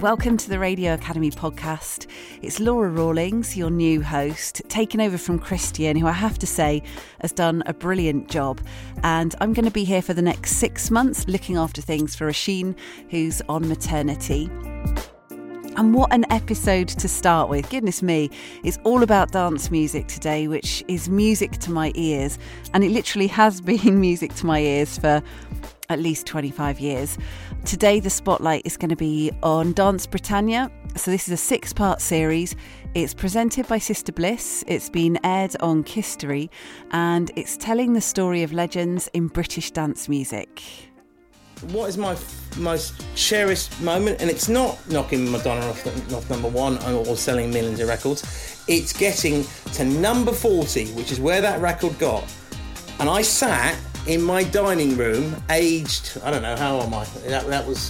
Welcome to the Radio Academy podcast. It's Laura Rawlings, your new host, taking over from Christian, who I have to say has done a brilliant job. And I'm going to be here for the next 6 months looking after things for Roisin, who's on maternity. And what an episode to start with. Goodness me, it's all about dance music today, which is music to my ears. And it literally has been music to my ears for at least 25 years. Today, the spotlight is going to be on Dance Britannia. So this is a 6-part series. It's presented by Sister Bliss. It's been aired on History, and it's telling the story of legends in British dance music. What is my most cherished moment? And it's not knocking Madonna off number one or selling millions of records. It's getting to number 40, which is where that record got. And I sat in my dining room, aged, I don't know, how old am I? That was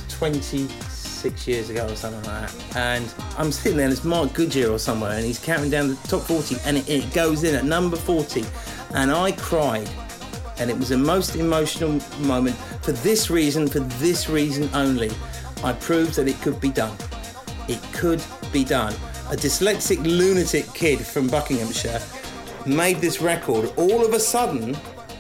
26 years ago or something like that. And I'm sitting there, and it's Mark Goodyear or somewhere, and he's counting down the top 40, and it goes in at number 40. And I cried. And it was the most emotional moment for this reason only. I proved that it could be done. It could be done. A dyslexic lunatic kid from Buckinghamshire made this record. All of a sudden,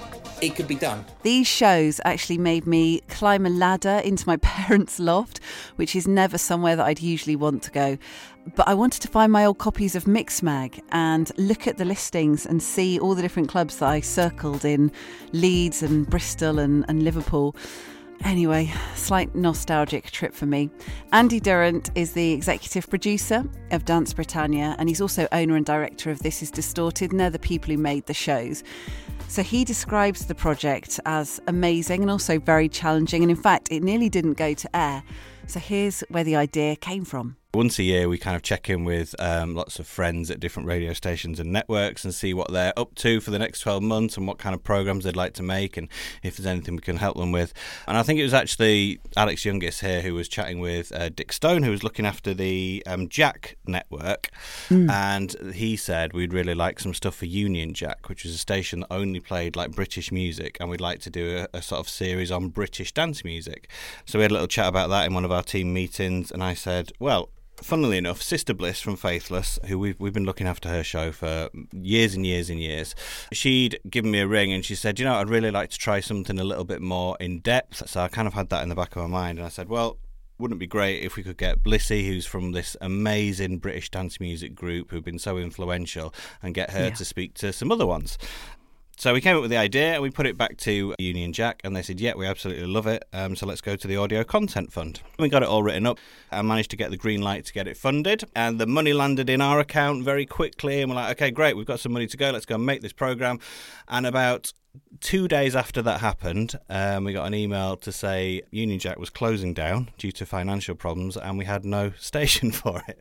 it could be done. These shows actually made me climb a ladder into my parents' loft, which is never somewhere that I'd usually want to go. But I wanted to find my old copies of Mixmag and look at the listings and see all the different clubs that I circled in Leeds and Bristol and Liverpool. Anyway, slight nostalgic trip for me. Andy Durrant is the executive producer of Dance Britannia, and he's also owner and director of This Is Distorted, and they're the people who made the shows. So he describes the project as amazing and also very challenging, and in fact, it nearly didn't go to air. So here's where the idea came from. Once a year, we kind of check in with lots of friends at different radio stations and networks and see what they're up to for the next 12 months and what kind of programmes they'd like to make and if there's anything we can help them with. And I think it was actually Alex Youngis here who was chatting with Dick Stone, who was looking after the Jack network. And he said we'd really like some stuff for Union Jack, which is a station that only played like British music, and we'd like to do a sort of series on British dance music. So we had a little chat about that in one of our team meetings, and I said, well, funnily enough, Sister Bliss from Faithless, who we've been looking after her show for years and years and years, she'd given me a ring and she said, I'd really like to try something a little bit more in depth. So I kind of had that in the back of my mind, and I said, well, wouldn't it be great if we could get Blissy, who's from this amazing British dance music group who've been so influential, and get her to speak to some other ones. So we came up with the idea and we put it back to Union Jack, and they said, yeah, we absolutely love it. So let's go to the Audio Content Fund. We got it all written up and managed to get the green light to get it funded. And the money landed in our account very quickly. And we're like, okay, great, we've got some money to go. Let's go and make this programme. And about 2 days after that happened, we got an email to say Union Jack was closing down due to financial problems and we had no station for it.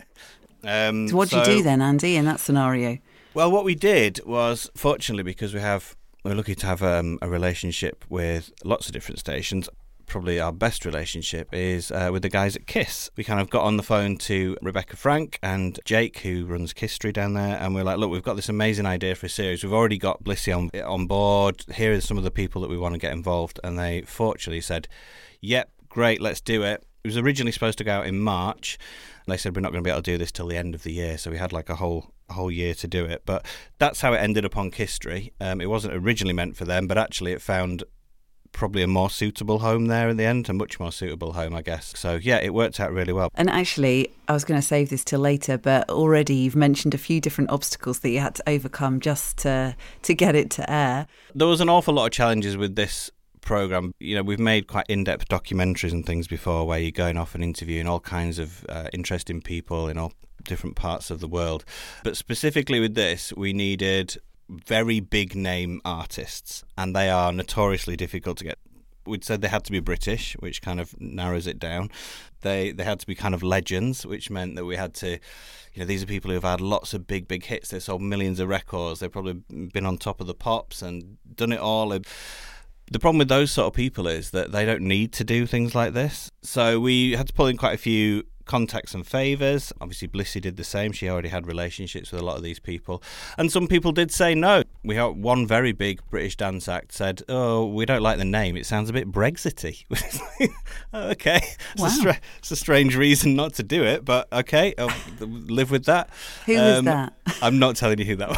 So what did you do then, Andy, in that scenario? Well, what we did was, fortunately, because we're lucky to have a relationship with lots of different stations. Probably our best relationship is with the guys at KISS. We kind of got on the phone to Rebecca Frank and Jake, who runs History down there, and we're like, look, we've got this amazing idea for a series. We've already got Blissy on board. Here are some of the people that we want to get involved. And they fortunately said, yep, great, let's do it. It was originally supposed to go out in March. And they said, we're not going to be able to do this till the end of the year. So we had like a whole year to do it. But that's how it ended up on History. It wasn't originally meant for them, but actually it found probably a more suitable home there in the end, a much more suitable home, I guess. So yeah, it worked out really well. And actually, I was going to save this till later, but already you've mentioned a few different obstacles that you had to overcome just to get it to air. There was an awful lot of challenges with this programme. We've made quite in-depth documentaries and things before where you're going off and interviewing all kinds of interesting people in all different parts of the world. But specifically with this, we needed very big name artists, and they are notoriously difficult to get. We'd said they had to be British, which kind of narrows it down. They had to be kind of legends, which meant that we had to, these are people who've had lots of big hits. They've sold millions of records. They've probably been on top of the pops and done it all. The problem with those sort of people is that they don't need to do things like this. So we had to pull in quite a few contacts and favours. Obviously, Blissy did the same. She already had relationships with a lot of these people. And some people did say no. We had one very big British dance act said, oh, we don't like the name. It sounds a bit Brexity. Oh, okay. Wow. It's a strange reason not to do it, but okay, I'll live with that. Who was that? I'm not telling you who that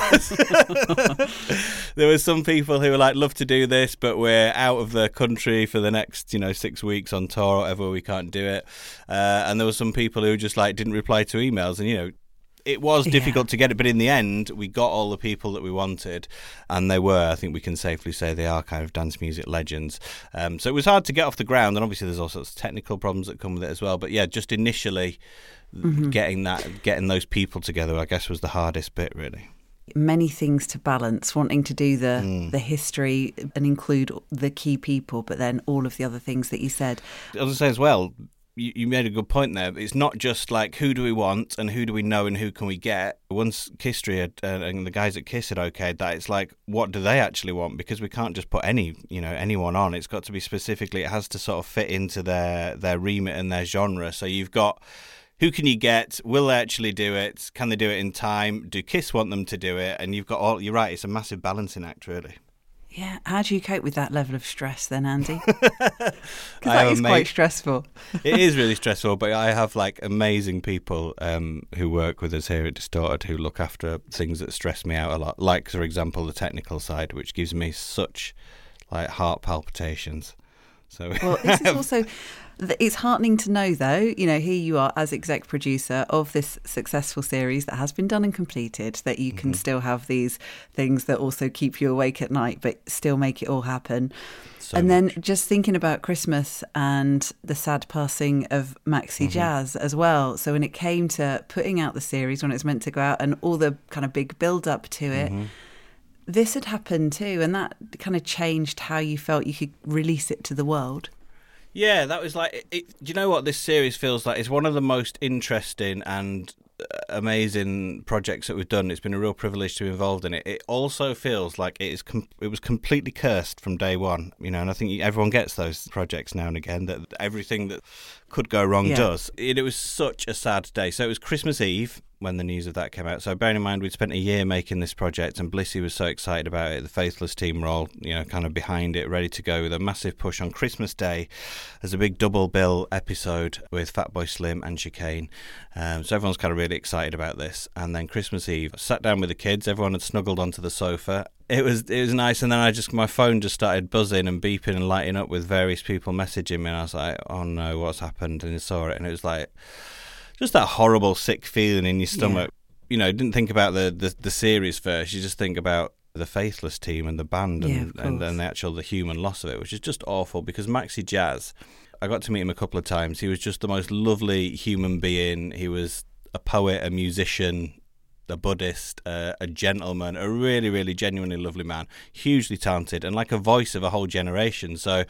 was. There were some people who were like, love to do this, but we're out of the country for the next, 6 weeks on tour or whatever, we can't do it. And there were some people who just like didn't reply to emails, and it was difficult to get it, but in the end we got all the people that we wanted, and they were, I think we can safely say, they are kind of dance music legends. So it was hard to get off the ground, and obviously there's all sorts of technical problems that come with it as well, but yeah, just initially getting those people together, I guess, was the hardest bit, really. Many things to balance, wanting to do the history and include the key people, but then all of the other things that you said. I was going to say as well, you made a good point there. It's not just like who do we want and who do we know and who can we get. Once Kistry and the guys at Kiss had okayed that, it's like, what do they actually want? Because we can't just put anyone on. It's got to be specifically, it has to sort of fit into their remit and their genre. So you've got, who can you get? Will they actually do it? Can they do it in time? Do Kiss want them to do it? And you've got you're right, it's a massive balancing act, really. Yeah, how do you cope with that level of stress then, Andy? Because that is quite stressful. It is really stressful, but I have like amazing people who work with us here at Distorted who look after things that stress me out a lot. Like, for example, the technical side, which gives me such like heart palpitations. So well, this is also, it's heartening to know, though, here you are as exec producer of this successful series that has been done and completed, that you can still have these things that also keep you awake at night, but still make it all happen. Then just thinking about Christmas and the sad passing of Maxi Jazz as well. So when it came to putting out the series, when it's meant to go out, and all the kind of big build up to it, this had happened too, and that kind of changed how you felt you could release it to the world. Yeah, that was like, do you know what this series feels like? It's one of the most interesting and amazing projects that we've done. It's been a real privilege to be involved in it. It also feels like it was completely cursed from day one, and I think everyone gets those projects now and again, that everything that could go wrong does. It was such a sad day. So it was Christmas Eve when the news of that came out. So bearing in mind we'd spent a year making this project, and Blissy was so excited about it, the Faithless team were all, kind of behind it, ready to go with a massive push on Christmas Day as a big double bill episode with Fatboy Slim and Chicane. So everyone's kind of really excited about this. And then Christmas Eve, I sat down with the kids, everyone had snuggled onto the sofa. It was nice, and then my phone just started buzzing and beeping and lighting up with various people messaging me, and I was like, oh no, what's happened? And I saw it, and it was like just that horrible sick feeling in your stomach. Didn't think about the series first, you just think about the Faithless team and the band and then the human loss of it, which is just awful. Because Maxi Jazz, I got to meet him a couple of times. He was just the most lovely human being. He was a poet, a musician, a Buddhist, a gentleman, a really, really genuinely lovely man, hugely talented, and like a voice of a whole generation. So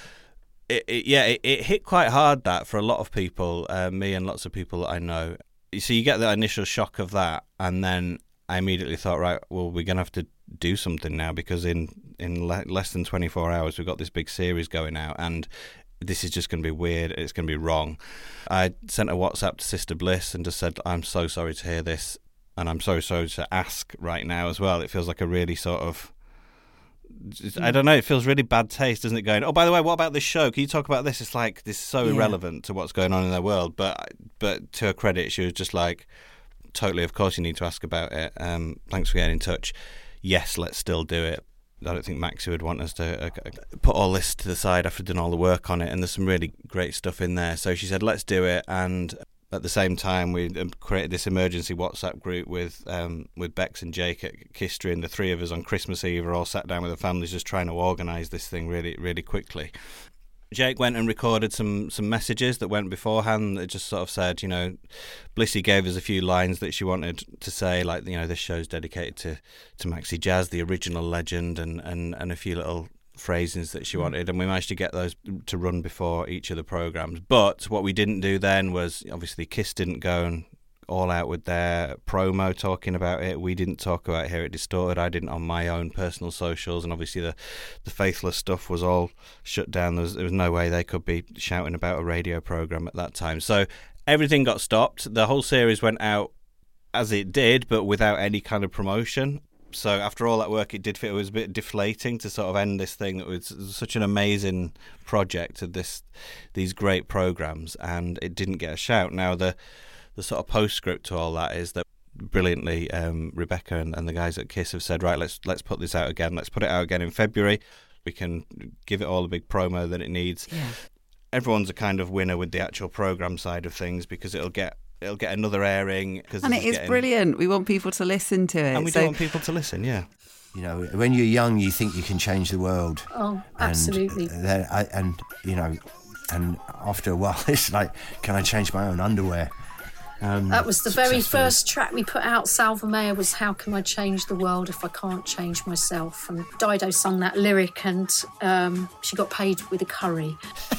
it hit quite hard, that, for a lot of people, me and lots of people that I know. So you get that initial shock of that, and then I immediately thought, right, well, we're going to have to do something now, because in less than 24 hours we've got this big series going out, and this is just going to be weird, it's going to be wrong. I sent a WhatsApp to Sister Bliss and just said, I'm so sorry to hear this, and I'm so sorry to ask right now as well. It feels like a really sort of, I don't know, it feels really bad taste, doesn't it, going, oh, by the way, what about this show? Can you talk about this? It's like, this is so irrelevant to what's going on in their world. But to her credit, she was just like, totally, of course you need to ask about it. Thanks for getting in touch. Yes, let's still do it. I don't think Maxi would want us to put all this to the side after doing all the work on it, and there's some really great stuff in there. So she said, let's do it, and at the same time, we created this emergency WhatsApp group with Bex and Jake at Kistry, and the three of us on Christmas Eve are all sat down with the families just trying to organise this thing really, really quickly. Jake went and recorded some messages that went beforehand that just sort of said, Blissy gave us a few lines that she wanted to say, like, this show's dedicated to Maxi Jazz, the original legend, and a few little phrases that she wanted, and we managed to get those to run before each of the programmes. But what we didn't do then was, obviously, Kiss didn't go and all out with their promo talking about it. We didn't talk about it here at Distorted. I didn't on my own personal socials, and obviously the Faithless stuff was all shut down. There was no way they could be shouting about a radio programme at that time. So everything got stopped. The whole series went out as it did, but without any kind of promotion. So after all that work it did, it was a bit deflating to sort of end this thing that was such an amazing project of these great programs, and it didn't get a shout. Now the sort of postscript to all that is that brilliantly Rebecca and the guys at KISS have said, right, let's put this out again. Let's put it out again in February. We can give it all the big promo that it needs. Yeah. Everyone's a kind of winner with the actual program side of things because it'll get another airing. And it is brilliant. We want people to listen to it. And we do want people to listen, yeah. You know, when you're young, you think you can change the world. Oh, absolutely. And after a while, it's like, can I change my own underwear? That was the very first track we put out, Salva Meyer, was How Can I Change the World If I Can't Change Myself? And Dido sung that lyric, and she got paid with a curry.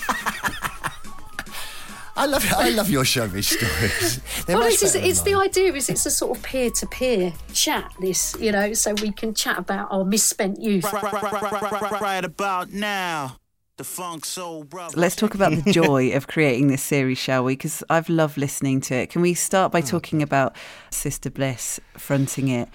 I love your showbiz stories. It's the idea is it's a sort of peer-to-peer chat, this, you know, so we can chat about our misspent youth. Right about now. The Funk Soul Brother. Let's talk about the joy of creating this series, shall we? Because I've loved listening to it. Can we start by talking about Sister Bliss fronting it?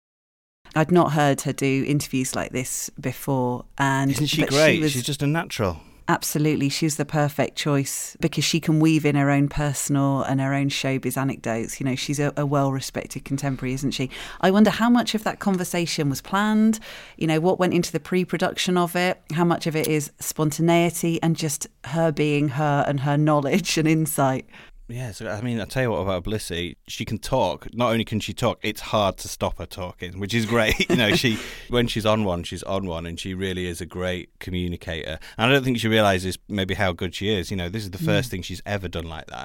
I'd not heard her do interviews like this before. Isn't she great? She's just a natural. Absolutely. She's the perfect choice because she can weave in her own personal and her own showbiz anecdotes. You know, she's a well-respected contemporary, isn't she? I wonder how much of that conversation was planned, you know, what went into the pre-production of it, how much of it is spontaneity and just her being her and her knowledge and insight. Yeah, so I mean, I'll tell you what about Blissy. She can talk. Not only can she talk, it's hard to stop her talking, which is great. You know, when she's on one, and she really is a great communicator. And I don't think she realises maybe how good she is. You know, this is the first thing she's ever done like that.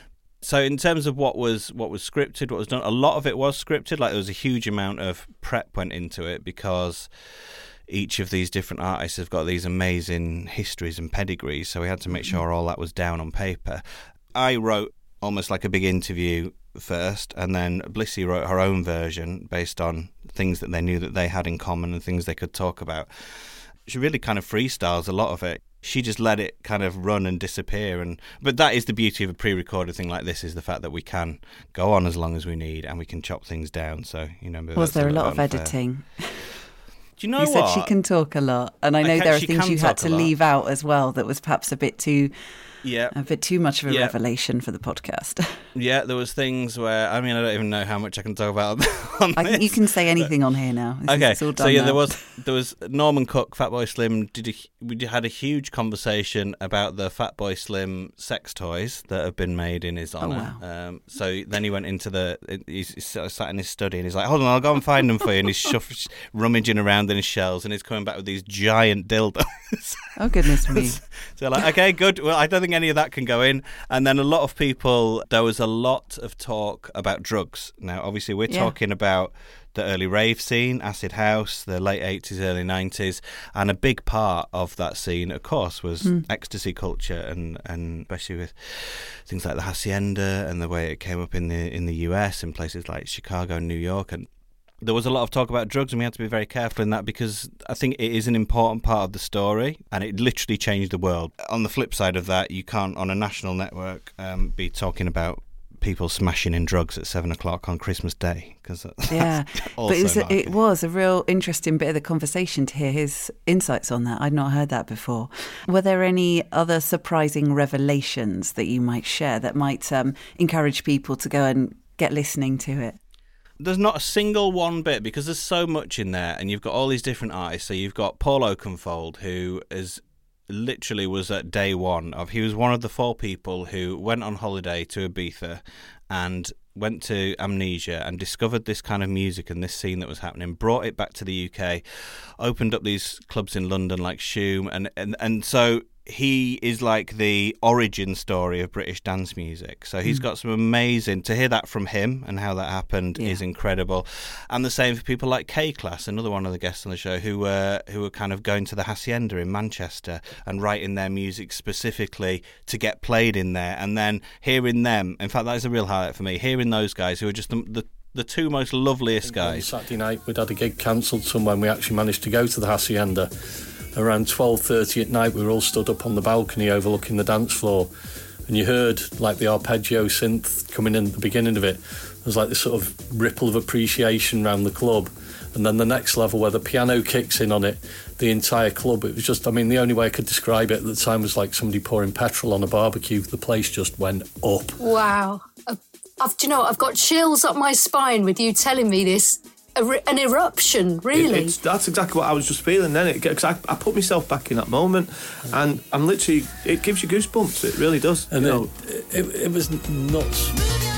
So in terms of what was scripted, what was done, a lot of it was scripted. Like there was a huge amount of prep went into it because each of these different artists have got these amazing histories and pedigrees. So we had to make sure all that was down on paper. I wrote almost like a big interview first, and then Blissy wrote her own version based on things that they knew that they had in common and things they could talk about. She really kind of freestyles a lot of it. She just let it kind of run and disappear. But that is the beauty of a pre-recorded thing like this, is the fact that we can go on as long as we need and we can chop things down. So, you know, was there a lot of editing? Do you know what? You said she can talk a lot, and I know there are things you had to leave out as well that was perhaps a bit too much of a revelation for the podcast. Yeah, there was things where, I mean, I don't even know how much I can talk about on I think you can say anything on here now. It's all done so yeah, now. there was Norman Cook, Fatboy Slim. We had a huge conversation about the Fatboy Slim sex toys that have been made in his honour. Oh, wow. So then he went into he's sat in his study and he's like, hold on, I'll go and find them for you. And he's rummaging around in his shelves and he's coming back with these giant dildos. Oh, goodness me. So like, okay, good. Well, I don't think any of that can go in. And then a lot of people, there was a lot of talk about drugs. Now, obviously, we're talking about the early rave scene, acid house, the late 80s, early 90s. And a big part of that scene, of course, was ecstasy culture, and especially with things like the Hacienda and the way it came up in the US, in places like Chicago and New York. And there was a lot of talk about drugs, and we had to be very careful in that because I think it is an important part of the story, and it literally changed the world. On the flip side of that, you can't, on a national network, be talking about people smashing in drugs at 7:00 on Christmas Day. Cause yeah, but it was a real interesting bit of the conversation to hear his insights on that. I'd not heard that before. Were there any other surprising revelations that you might share that might encourage people to go and get listening to it? There's not a single one bit because there's so much in there, and you've got all these different artists. So you've got Paul Oakenfold, who literally was at day one of. He was one of the 4 people who went on holiday to Ibiza and went to Amnesia and discovered this kind of music and this scene that was happening, brought it back to the UK, opened up these clubs in London like Shoom, and so he is like the origin story of British dance music. So he's got some amazing, to hear that from him and how that happened is incredible. And the same for people like K-Class, another one of the guests on the show, who were kind of going to the Hacienda in Manchester and writing their music specifically to get played in there. And then hearing them, in fact, that is a real highlight for me, hearing those guys who are just the 2 most loveliest guys. On Saturday night, we'd had a gig cancelled somewhere and we actually managed to go to the Hacienda. Around 12:30 at night, we were all stood up on the balcony overlooking the dance floor. and you heard like the arpeggio synth coming in at the beginning of it. There's like this sort of ripple of appreciation around the club. And then the next level where the piano kicks in on it, the entire club, it was just, I mean, the only way I could describe it at the time was like somebody pouring petrol on a barbecue. The place just went up. Wow. Do you know what? I've got chills up my spine with you telling me this. An eruption, really. That's exactly what I was just feeling then. Because I put myself back in that moment, and I'm literally, it gives you goosebumps. It really does. And it was nuts.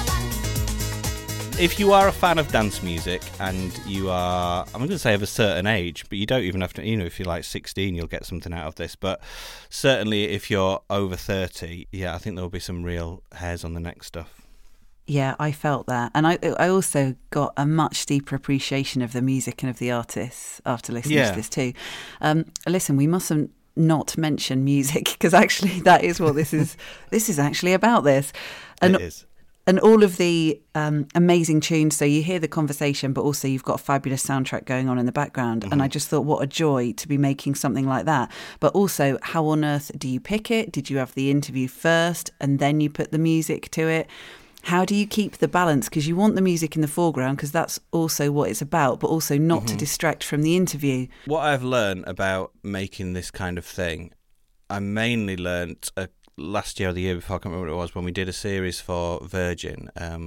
If you are a fan of dance music and you are, I'm going to say of a certain age, but you don't even have to, if you're like 16, you'll get something out of this. But certainly if you're over 30, I think there'll be some real hairs on the neck stuff. Yeah, I felt that. And I also got a much deeper appreciation of the music and of the artists after listening to this too. Listen, we mustn't not mention music, because actually that is what this is. This is actually about this. And, it is. And all of the amazing tunes. So you hear the conversation, but also you've got a fabulous soundtrack going on in the background. Mm-hmm. And I just thought, what a joy to be making something like that. But also, how on earth do you pick it? Did you have the interview first and then you put the music to it? How do you keep the balance? Because you want the music in the foreground, because that's also what it's about, but also not to distract from the interview. What I've learned about making this kind of thing, I mainly learnt last year or the year before, I can't remember what it was, when we did a series for Virgin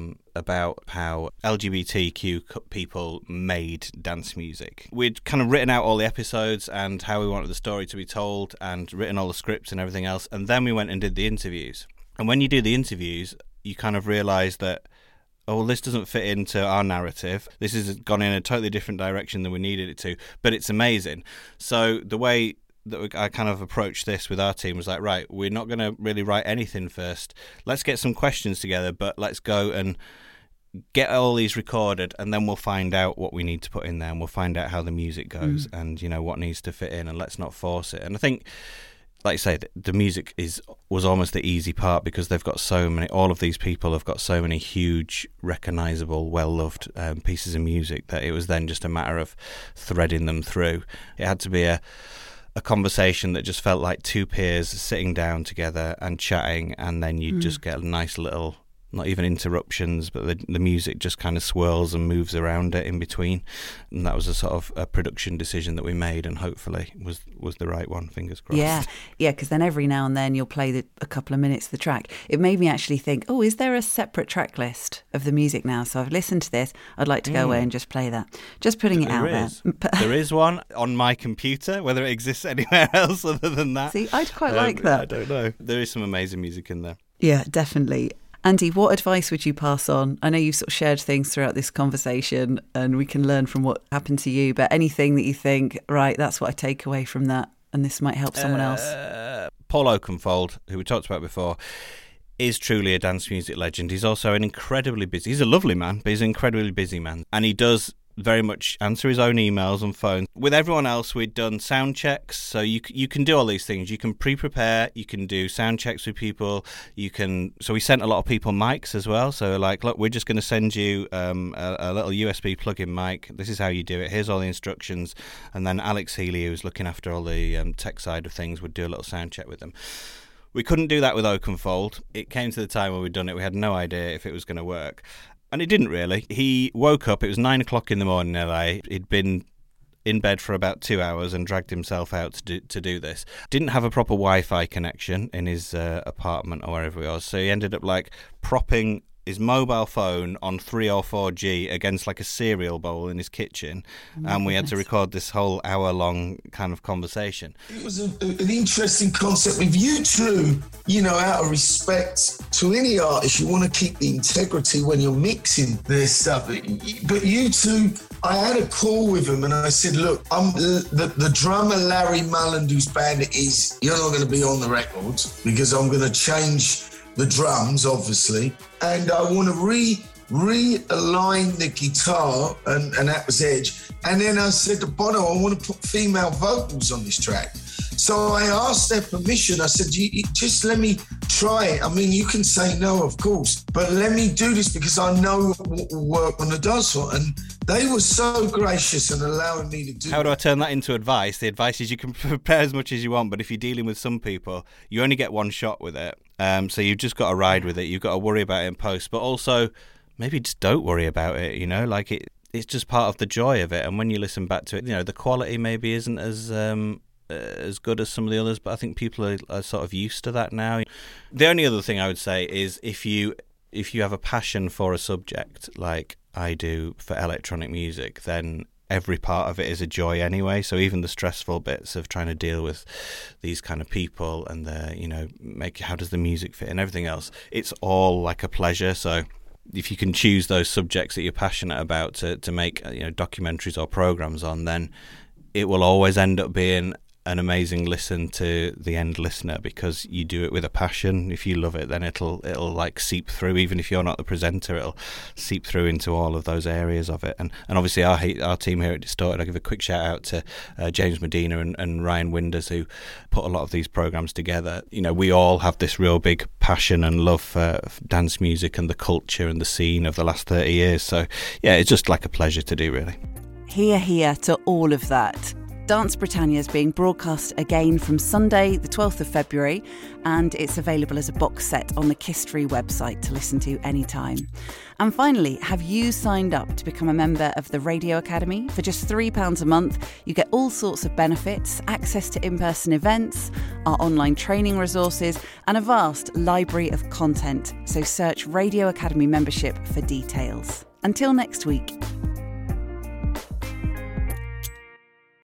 about how LGBTQ people made dance music. We'd kind of written out all the episodes and how we wanted the story to be told and written all the scripts and everything else, and then we went and did the interviews. And when you do the interviews, you kind of realise that, oh, well, this doesn't fit into our narrative. This has gone in a totally different direction than we needed it to, but it's amazing. So the way that I kind of approached this with our team was like, right, we're not going to really write anything first. Let's get some questions together, but let's go and get all these recorded, and then we'll find out what we need to put in there, and we'll find out how the music goes and, what needs to fit in, and let's not force it. And I think, like you say, the music was almost the easy part, because they've got so many, all of these people have got so many huge, recognisable, well-loved pieces of music, that it was then just a matter of threading them through. It had to be a conversation that just felt like two peers sitting down together and chatting, and then you'd just get a nice little, not even interruptions, but the music just kind of swirls and moves around it in between. And that was a sort of a production decision that we made, and hopefully was the right one, fingers crossed. Yeah, because then every now and then you'll play a couple of minutes of the track. It made me actually think, oh, is there a separate track list of the music now? So I've listened to this, I'd like to go away and just play that. Just putting it out there. There is one on my computer, whether it exists anywhere else other than that. See, I'd quite like that. I don't know. There is some amazing music in there. Yeah, definitely. Andy, what advice would you pass on? I know you've sort of shared things throughout this conversation and we can learn from what happened to you, but anything that you think, right, that's what I take away from that and this might help someone else? Paul Oakenfold, who we talked about before, is truly a dance music legend. He's also an incredibly busy, he's a lovely man, but he's an incredibly busy man. And he does very much answer his own emails and phone. With everyone else, we'd done sound checks, so you can do all these things. You can pre-prepare, you can do sound checks with people, so we sent a lot of people mics as well. So like, look, we're just going to send you a little USB plug-in mic. This is how you do it. Here's all the instructions. And then Alex Healy, who's looking after all the tech side of things, would do a little sound check with them. We couldn't do that with Oakenfold. It came to the time when we'd done it, we had no idea if it was going to work. And it didn't really. He woke up, it was 9 o'clock in the morning in LA. He'd been in bed for about 2 hours and dragged himself out to do this. Didn't have a proper Wi-Fi connection in his apartment or wherever he was. So he ended up like propping his mobile phone on 3 or 4G against like a cereal bowl in his kitchen, and we had to record this whole hour-long kind of conversation. It was an interesting concept with you two, out of respect to any artist, you want to keep the integrity when you're mixing their stuff. But you two, I had a call with him and I said, look, I'm the drummer Larry Mullen, whose band it is, you're not going to be on the records because I'm going to change the drums, obviously, and I want to realign the guitar, and that was Edge. And then I said to Bono, I want to put female vocals on this track. So I asked their permission. I said, you just let me try it. I mean, you can say no, of course, but let me do this because I know what will work on the dance floor. And they were so gracious in allowing me to do it. How do I turn that into advice? The advice is you can prepare as much as you want, but if you're dealing with some people, you only get one shot with it. So you've just got to ride with it. You've got to worry about it in post, but also maybe just don't worry about it, you know, like it's just part of the joy of it. And when you listen back to it, you know, the quality maybe isn't as good as some of the others, but I think people are sort of used to that now. The only other thing I would say is if you have a passion for a subject like I do for electronic music, then every part of it is a joy anyway. So even the stressful bits of trying to deal with these kind of people and how does the music fit and everything else, it's all like a pleasure. So if you can choose those subjects that you're passionate about to make documentaries or programs on, then it will always end up being an amazing listen to the end listener, because you do it with a passion. If you love it, then it'll like seep through. Even if you're not the presenter, it'll seep through into all of those areas of it. And obviously our team here at Distorted, I'll give a quick shout out to James Medina and Ryan Winders, who put a lot of these programs together. You know, we all have this real big passion and love for dance music and the culture and the scene of the last 30 years. So yeah, it's just like a pleasure to do, really. Hear to all of that. Dance Britannia is being broadcast again from Sunday, the 12th of February, and it's available as a box set on the Kistery website to listen to anytime. And finally, have you signed up to become a member of the Radio Academy? For just £3 a month, you get all sorts of benefits, access to in-person events, our online training resources, and a vast library of content. So search Radio Academy membership for details. Until next week.